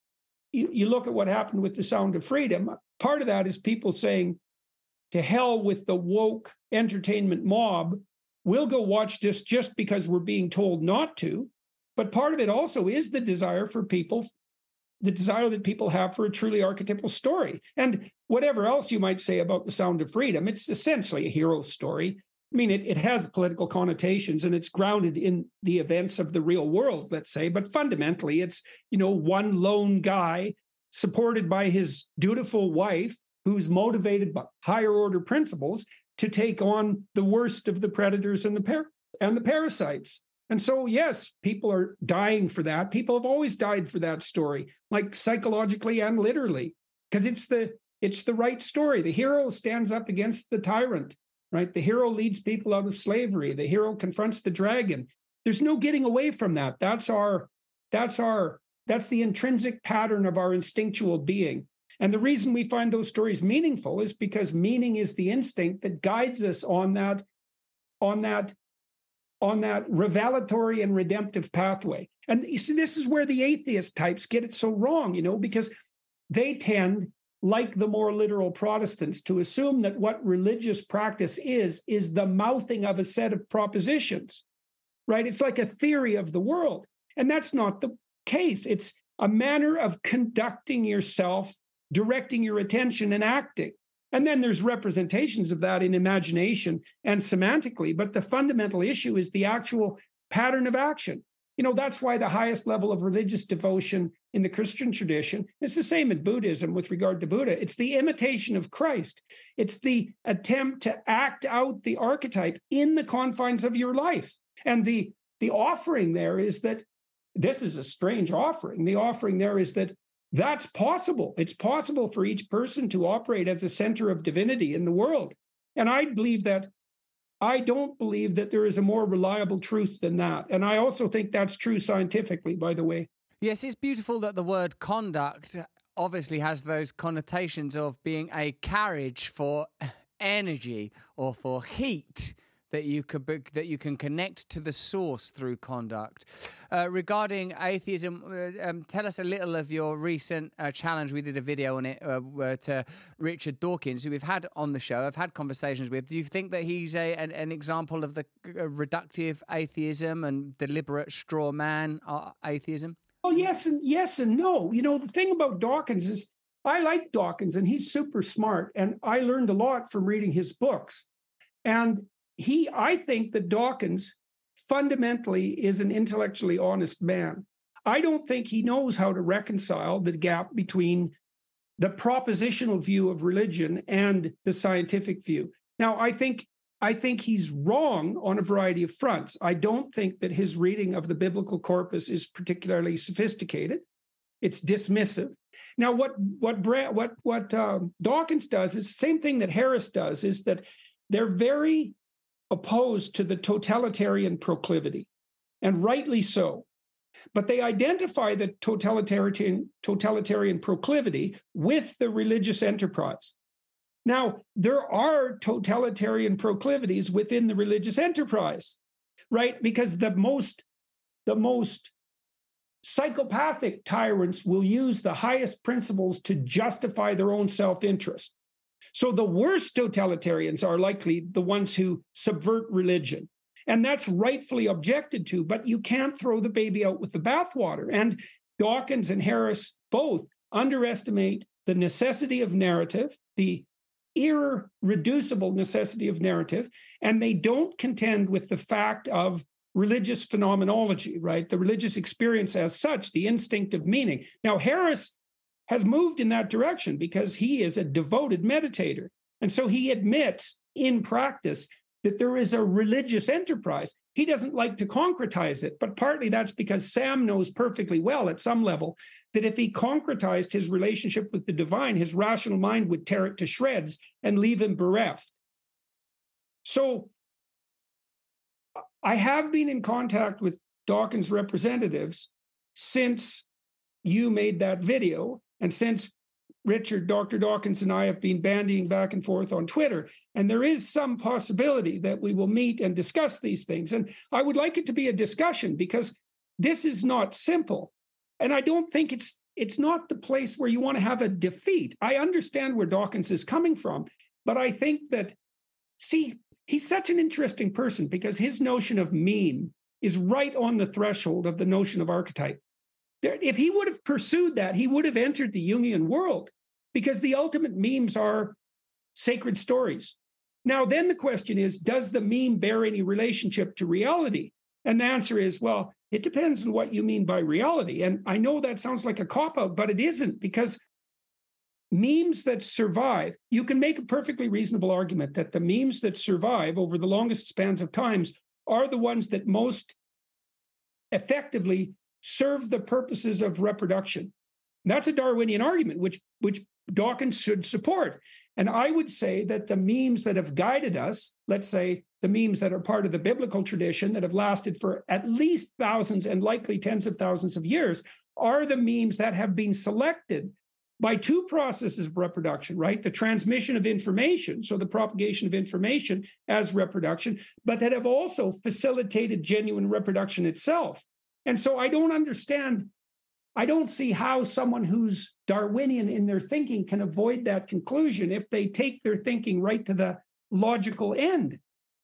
you, you look at what happened with The Sound of Freedom. Part of that is people saying, to hell with the woke entertainment mob. We'll go watch this just because we're being told not to. But part of it also is the desire for people, the desire that people have for a truly archetypal story. And whatever else you might say about The Sound of Freedom, it's essentially a hero story. I mean, it, it has political connotations and it's grounded in the events of the real world, let's say. But fundamentally, it's, you know, one lone guy supported by his dutiful wife who's motivated by higher order principles to take on the worst of the predators and the par- and the parasites. And so, yes, people are dying for that. People have always died for that story, like psychologically and literally, because it's the it's the right story. The hero stands up against the tyrant, right? The hero leads people out of slavery. The hero confronts the dragon. There's no getting away from that. That's our that's our that's the intrinsic pattern of our instinctual being. And the reason we find those stories meaningful is because meaning is the instinct that guides us on that on that on that revelatory and redemptive pathway. And you see, this is where the atheist types get it so wrong, you know, because they tend, like the more literal Protestants, to assume that what religious practice is, is the mouthing of a set of propositions, right? It's like a theory of the world. And that's not the case. It's a manner of conducting yourself, directing your attention and acting. And then there's representations of that in imagination and semantically, but the fundamental issue is the actual pattern of action. You know, that's why the highest level of religious devotion in the Christian tradition, it's the same in Buddhism with regard to Buddha. It's the imitation of Christ. It's the attempt to act out the archetype in the confines of your life. And the, the offering there is that, this is a strange offering. The offering there is that that's possible. It's possible for each person to operate as a center of divinity in the world. And I believe that, I don't believe that there is a more reliable truth than that. And I also think that's true scientifically, by the way. Yes, it's beautiful that the word conduct obviously has those connotations of being a carriage for energy or for heat that you could be, that you can connect to the source through conduct. Uh, regarding atheism, uh, um, tell us a little of your recent uh, challenge. We did a video on it uh, to Richard Dawkins, who we've had on the show. I've had conversations with. Do you think that he's a an, an example of the uh, reductive atheism and deliberate straw man uh, atheism? Oh, yes and yes and no. You know, the thing about Dawkins is I like Dawkins and he's super smart. And I learned a lot from reading his books. And he, I think that Dawkins fundamentally is an intellectually honest man. I don't think he knows how to reconcile the gap between the propositional view of religion and the scientific view. Now, I think I think he's wrong on a variety of fronts. I don't think that his reading of the biblical corpus is particularly sophisticated. It's dismissive. Now, what what what what uh, Dawkins does is the same thing that Harris does, is that they're very opposed to the totalitarian proclivity, and rightly so. But they identify the totalitarian, totalitarian proclivity with the religious enterprise. Now, there are totalitarian proclivities within the religious enterprise, right? Because the most, the most psychopathic tyrants will use the highest principles to justify their own self-interest. So the worst totalitarians are likely the ones who subvert religion. And that's rightfully objected to, but you can't throw the baby out with the bathwater. And Dawkins and Harris both underestimate the necessity of narrative, the irreducible necessity of narrative, and they don't contend with the fact of religious phenomenology, right? The religious experience as such, the instinct of meaning. Now, Harris has moved in that direction because he is a devoted meditator. And so he admits in practice that there is a religious enterprise. He doesn't like to concretize it, but partly that's because Sam knows perfectly well at some level that if he concretized his relationship with the divine, his rational mind would tear it to shreds and leave him bereft. So I have been in contact with Dawkins representatives since you made that video, and since Richard, Doctor Dawkins, and I have been bandying back and forth on Twitter, and there is some possibility that we will meet and discuss these things. And I would like it to be a discussion because this is not simple. And I don't think it's it's not the place where you want to have a defeat. I understand where Dawkins is coming from, but I think that, see, he's such an interesting person because his notion of meme is right on the threshold of the notion of archetype. If he would have pursued that, he would have entered the Jungian world, because the ultimate memes are sacred stories. Now, then the question is, does the meme bear any relationship to reality? And the answer is, well, it depends on what you mean by reality. And I know that sounds like a cop-out, but it isn't, because memes that survive, you can make a perfectly reasonable argument that the memes that survive over the longest spans of times are the ones that most effectively serve the purposes of reproduction. And that's a Darwinian argument, which, which Dawkins should support. And I would say that the memes that have guided us, let's say the memes that are part of the biblical tradition that have lasted for at least thousands and likely tens of thousands of years, are the memes that have been selected by two processes of reproduction, right? The transmission of information, so the propagation of information as reproduction, but that have also facilitated genuine reproduction itself. And so I don't understand, I don't see how someone who's Darwinian in their thinking can avoid that conclusion if they take their thinking right to the logical end.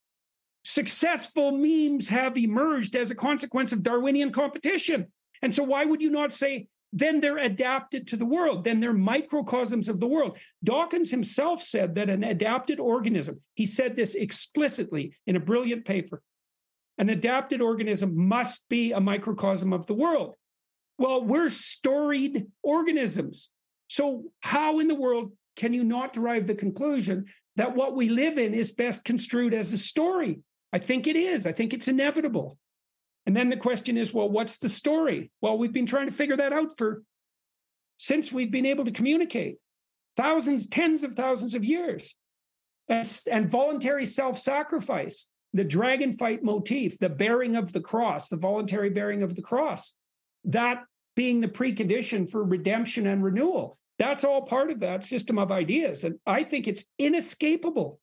Successful memes have emerged as a consequence of Darwinian competition. And so why would you not say, then they're adapted to the world, then they're microcosms of the world? Dawkins himself said that an adapted organism, he said this explicitly in a brilliant paper, an adapted organism must be a microcosm of the world. Well, we're storied organisms. So how in the world can you not derive the conclusion that what we live in is best construed as a story? I think it is. I think it's inevitable. And then the question is, well, what's the story? Well, we've been trying to figure that out for since we've been able to communicate, thousands, tens of thousands of years. And, and voluntary self-sacrifice, the dragon fight motif, the bearing of the cross, the voluntary bearing of the cross, that being the precondition for redemption and renewal. That's all part of that system of ideas. And I think it's inescapable.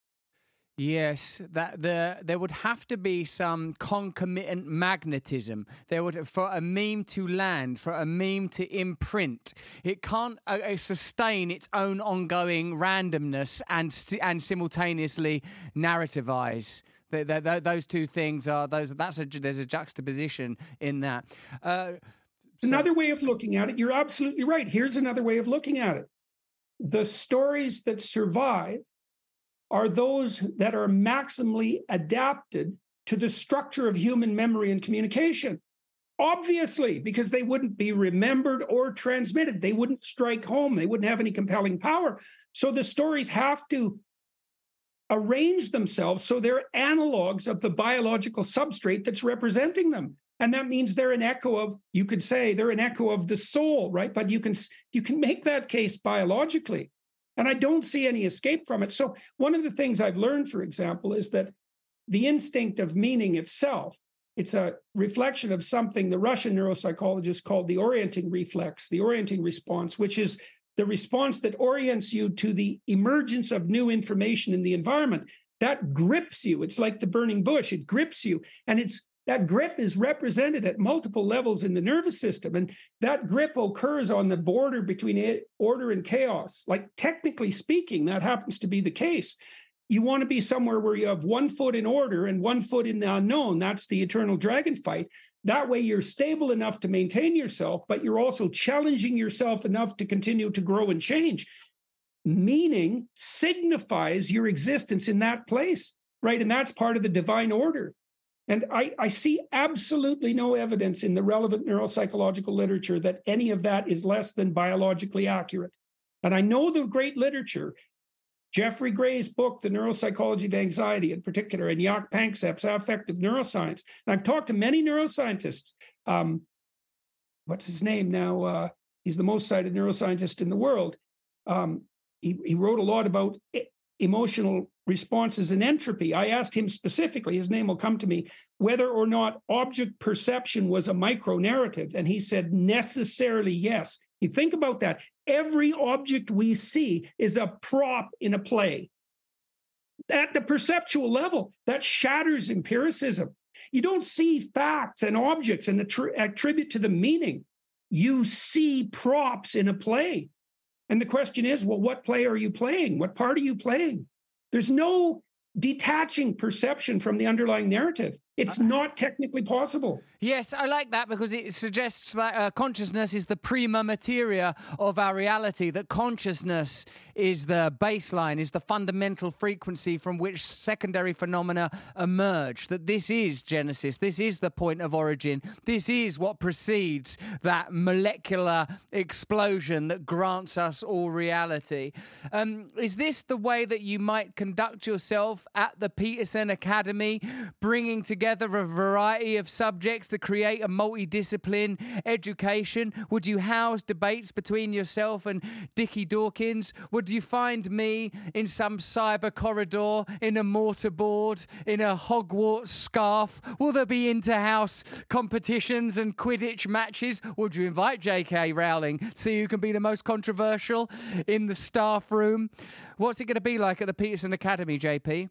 Yes, that the there would have to be some concomitant magnetism. There would, for a meme to land, for a meme to imprint. It can't uh, uh, sustain its own ongoing randomness and and simultaneously narrativize. The, the, the, those two things are those. That's a there's a juxtaposition in that. Uh, so. Another way of looking at it, you're absolutely right. Here's another way of looking at it: the stories that survive are those that are maximally adapted to the structure of human memory and communication. Obviously, because they wouldn't be remembered or transmitted. They wouldn't strike home. They wouldn't have any compelling power. So the stories have to arrange themselves so they're analogs of the biological substrate that's representing them. And that means they're an echo of, you could say, they're an echo of the soul, right? But you can, you can make that case biologically. And I don't see any escape from it. So one of the things I've learned, for example, is that the instinct of meaning itself, it's a reflection of something the Russian neuropsychologists called the orienting reflex, the orienting response, which is the response that orients you to the emergence of new information in the environment. That grips you. It's like the burning bush. It grips you. And it's that grip is represented at multiple levels in the nervous system. And that grip occurs on the border between order and chaos. Like, technically speaking, that happens to be the case. You want to be somewhere where you have one foot in order and one foot in the unknown. That's the eternal dragon fight. That way you're stable enough to maintain yourself, but you're also challenging yourself enough to continue to grow and change. Meaning signifies your existence in that place, right? And that's part of the divine order. And I, I see absolutely no evidence in the relevant neuropsychological literature that any of that is less than biologically accurate. And I know the great literature, Jeffrey Gray's book, The Neuropsychology of Anxiety in particular, and Jaak Panksepp's Affective Neuroscience. And I've talked to many neuroscientists. Um, what's his name now? Uh, he's the most cited neuroscientist in the world. Um, he, he wrote a lot about emotional responses and entropy. I asked him specifically, his name will come to me, whether or not object perception was a micro-narrative. And he said, necessarily yes. You think about that. Every object we see is a prop in a play. At the perceptual level, that shatters empiricism. You don't see facts and objects and attri- attribute to them meaning. you see props in a play. And the question is, well, what play are you playing? What part are you playing? There's no detaching perception from the underlying narrative. It's not technically possible. Yes, I like that because it suggests that uh, consciousness is the prima materia of our reality, that consciousness is the baseline, is the fundamental frequency from which secondary phenomena emerge, that this is Genesis, this is the point of origin, this is what precedes that molecular explosion that grants us all reality. Um, is this the way that you might conduct yourself at the Peterson Academy, bringing together a variety of subjects to create a multidiscipline education? Would you house debates between yourself and Dickie Dawkins? Would you find me in some cyber corridor, in a mortarboard, in a Hogwarts scarf? Will there be inter-house competitions and Quidditch matches? Would you invite J K Rowling so you can be the most controversial in the staff room? What's it going to be like at the Peterson Academy, J P?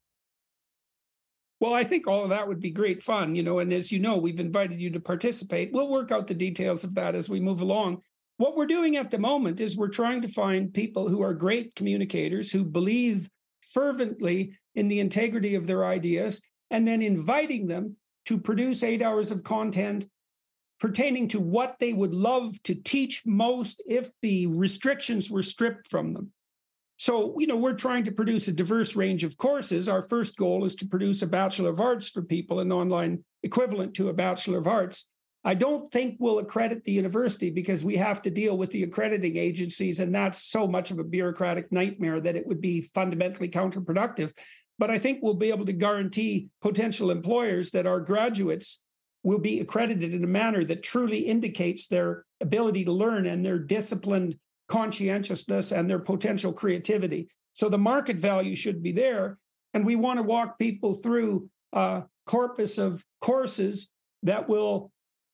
Well, I think all of that would be great fun, you know, and as you know, we've invited you to participate. We'll work out the details of that as we move along. What we're doing at the moment is we're trying to find people who are great communicators, who believe fervently in the integrity of their ideas, and then inviting them to produce eight hours of content pertaining to what they would love to teach most if the restrictions were stripped from them. So, you know, we're trying to produce a diverse range of courses. Our first goal is to produce a Bachelor of Arts for people, an online equivalent to a Bachelor of Arts. I don't think we'll accredit the university because we have to deal with the accrediting agencies, and that's so much of a bureaucratic nightmare that it would be fundamentally counterproductive. But I think we'll be able to guarantee potential employers that our graduates will be accredited in a manner that truly indicates their ability to learn and their disciplined conscientiousness and their potential creativity. So the market value should be there. And we want to walk people through a corpus of courses that will,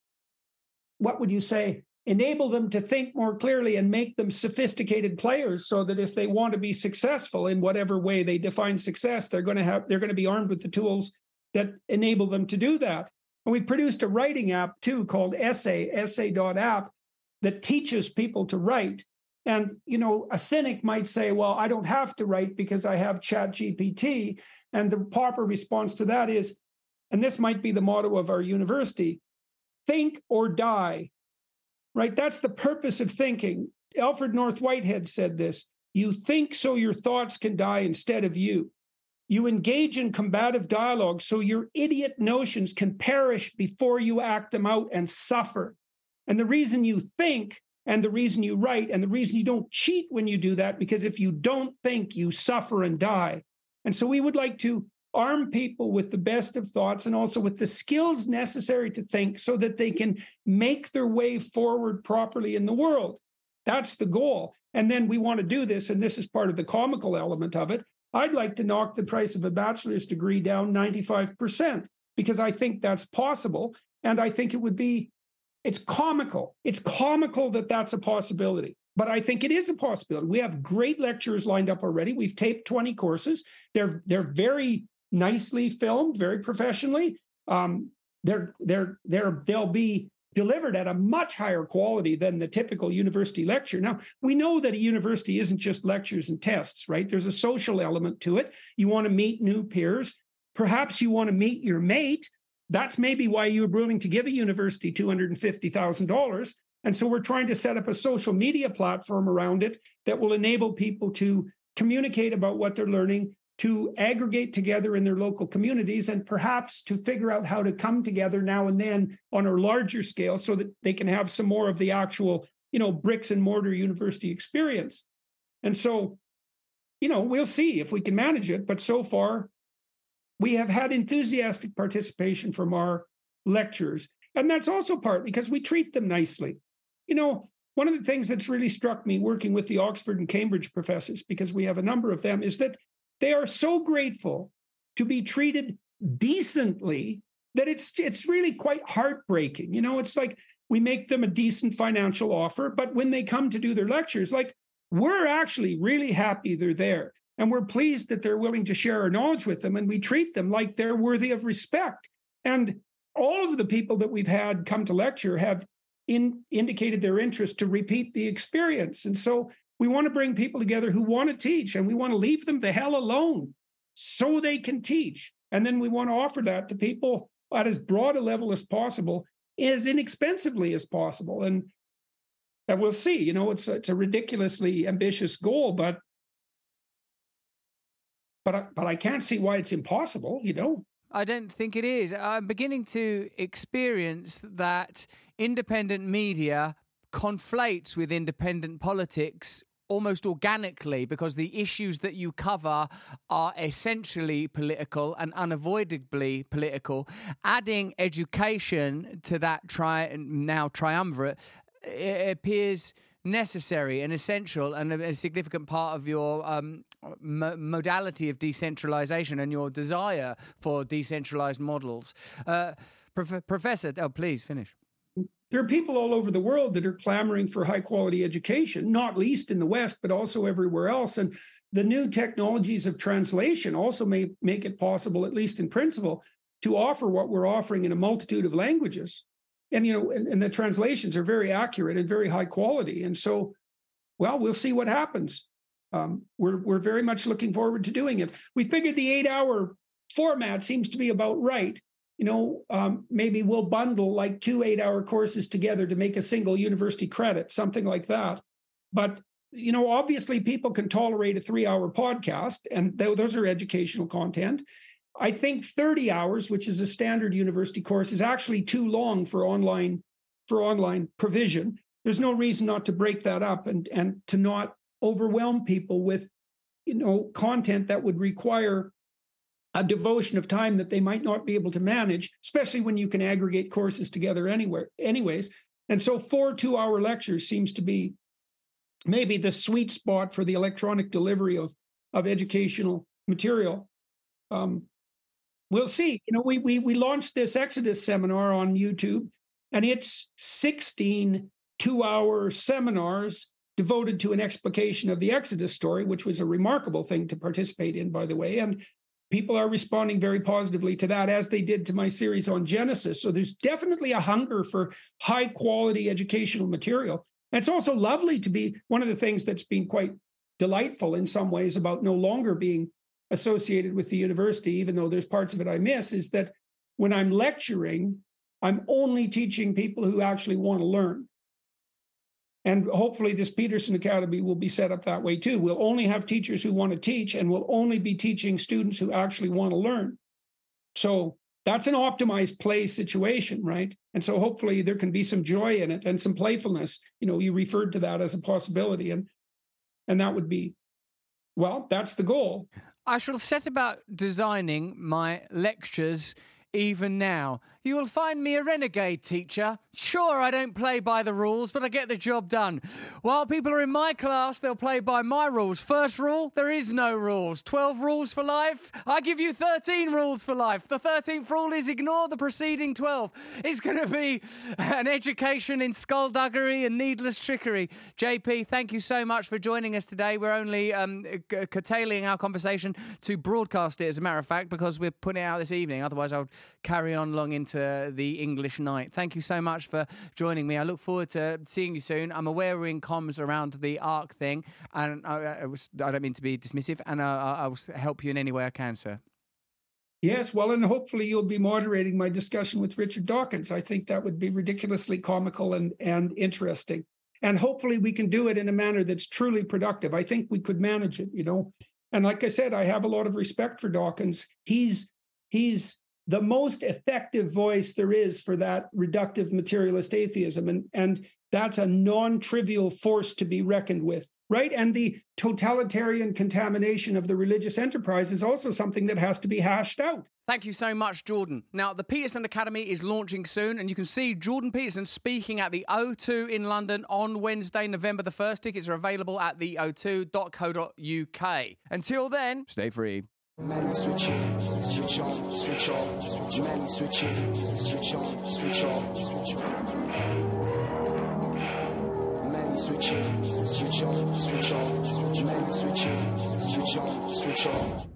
what would you say, enable them to think more clearly and make them sophisticated players, so that if they want to be successful in whatever way they define success, they're going to have, they're going to be armed with the tools that enable them to do that. And we produced a writing app too called Essay, essay dot app, that teaches people to write. And, you know, a cynic might say, well, I don't have to write because I have Chat G P T. And the proper response to that is, and this might be the motto of our university, think or die, right? That's the purpose of thinking. Alfred North Whitehead said this: you think so your thoughts can die instead of you. You engage in combative dialogue so your idiot notions can perish before you act them out and suffer. And the reason you think, and the reason you write, and the reason you don't cheat when you do that, because if you don't think, you suffer and die. And so we would like to arm people with the best of thoughts and also with the skills necessary to think so that they can make their way forward properly in the world. That's the goal. And then we want to do this, and this is part of the comical element of it. I'd like to knock the price of a bachelor's degree down ninety-five percent because I think that's possible. And I think it would be It's comical. It's comical that that's a possibility, but I think it is a possibility. We have great lecturers lined up already. We've taped twenty courses. They're they're very nicely filmed, very professionally. Um, they're they're they're they'll be delivered at a much higher quality than the typical university lecture. Now, we know that a university isn't just lectures and tests, right? There's a social element to it. You want to meet new peers. Perhaps you want to meet your mate. That's maybe why you're willing to give a university two hundred fifty thousand dollars. And so we're trying to set up a social media platform around it that will enable people to communicate about what they're learning, to aggregate together in their local communities, and perhaps to figure out how to come together now and then on a larger scale so that they can have some more of the actual, you know, bricks and mortar university experience. And so, you know, we'll see if we can manage it. But so far, we have had enthusiastic participation from our lecturers. And that's also partly because we treat them nicely. You know, one of the things that's really struck me working with the Oxford and Cambridge professors, because we have a number of them, is that they are so grateful to be treated decently that it's it's really quite heartbreaking. You know, it's like we make them a decent financial offer, but when they come to do their lectures, like, we're actually really happy they're there. And we're pleased that they're willing to share our knowledge with them, and we treat them like they're worthy of respect. And all of the people that we've had come to lecture have in, indicated their interest to repeat the experience. And so we want to bring people together who want to teach, and we want to leave them the hell alone so they can teach. And then we want to offer that to people at as broad a level as possible, as inexpensively as possible. And, and we'll see, you know, it's a, it's a ridiculously ambitious goal, but but I, but I can't see why it's impossible, you know. I don't think it is. I'm beginning to experience that independent media conflates with independent politics almost organically, because the issues that you cover are essentially political and unavoidably political. Adding education to that tri- now triumvirate, it appears necessary and essential and a, a significant part of your um, mo- modality of decentralization and your desire for decentralized models. Uh, prof- Professor, oh, please finish. There are people all over the world that are clamoring for high quality education, not least in the West, but also everywhere else. And the new technologies of translation also may make it possible, at least in principle, to offer what we're offering in a multitude of languages. And, you know, and, and the translations are very accurate and very high quality. And so, well, we'll see what happens. Um, we're, we're very much looking forward to doing it. We figured the eight hour format seems to be about right. You know, um, maybe we'll bundle like two eight-hour courses together to make a single university credit, something like that. But, you know, obviously people can tolerate a three-hour podcast, and th- those are educational content. I think thirty hours, which is a standard university course, is actually too long for online for online provision. There's no reason not to break that up and, and to not overwhelm people with, you know, content that would require a devotion of time that they might not be able to manage, especially when you can aggregate courses together anywhere, anyways. And so four two-hour lectures seems to be maybe the sweet spot for the electronic delivery of, of educational material. Um, we'll see. You know, we, we, we launched this Exodus seminar on YouTube, and it's sixteen two-hour seminars devoted to an explication of the Exodus story, which was a remarkable thing to participate in, by the way. And people are responding very positively to that, as they did to my series on Genesis. So there's definitely a hunger for high quality educational material. And it's also lovely to be one of the things that's been quite delightful in some ways about no longer being associated with the university, even though there's parts of it I miss, is that when I'm lecturing, I'm only teaching people who actually want to learn. And hopefully this Peterson Academy will be set up that way too. We'll only have teachers who want to teach, and we'll only be teaching students who actually want to learn. So that's an optimized play situation, right? And so hopefully there can be some joy in it and some playfulness. You know, you referred to that as a possibility, and and that would be, well, that's the goal. I shall set about designing my lectures even now. You will find me a renegade teacher. Sure, I don't play by the rules, but I get the job done. While people are in my class, they'll play by my rules. First rule, there is no rules. twelve rules for life. I give you thirteen rules for life. The thirteenth rule is ignore the preceding twelve. It's going to be an education in skullduggery and needless trickery. J P, thank you so much for joining us today. We're only um, c- curtailing our conversation to broadcast it, as a matter of fact, because we're putting it out this evening. Otherwise, I would carry on long into the English night. Thank you so much for joining me. I look forward to seeing you soon. I'm aware we're in comms around the ARC thing, and I, I, was, I don't mean to be dismissive, and I, I will help you in any way I can, sir. Yes, well, and hopefully you'll be moderating my discussion with Richard Dawkins. I think that would be ridiculously comical and, and interesting. And hopefully we can do it in a manner that's truly productive. I think we could manage it, you know. And like I said, I have a lot of respect for Dawkins. He's he's the most effective voice there is for that reductive materialist atheism. And, and that's a non-trivial force to be reckoned with, right? And the totalitarian contamination of the religious enterprise is also something that has to be hashed out. Thank you so much, Jordan. Now, the Peterson Academy is launching soon, and you can see Jordan Peterson speaking at the O two in London on Wednesday, November the first. Tickets are available at the o two dot co dot u k. Until then, stay free. Many switch in, switch on, switch off. Many switch in, switch on, switch off. Many switch in, switch on, switch off. Many switch in, switch on, switch off.